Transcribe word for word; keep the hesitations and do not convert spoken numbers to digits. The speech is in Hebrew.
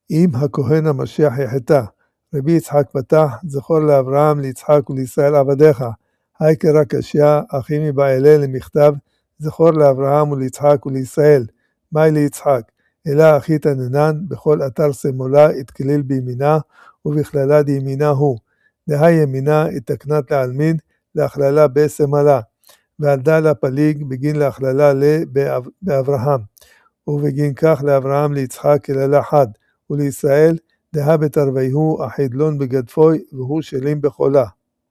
אם הכהן המשיח יחטא, רבי יצחק פתח, זכור לאברהם, ליצחק ולישראל עבדיך, היי קרא קשיא, אחי מבעלה למכתב, זכור לאברהם וליצחק ולישראל, מאי ליצחק, אלא אחי תננן, בכל אתר סמולה, התכליל בימינה, ובכללה דימינה הוא, דהי ימינה, התקנת לעלמין, להכללה בסמלה, ועלדה לפליג, בגין להכללה באברהם, ובגין כך לאברהם ליצחק כללה חד, ולישראל, דהה בתרוויהו, החדלון בגדפוי, והוא שלים בחולה.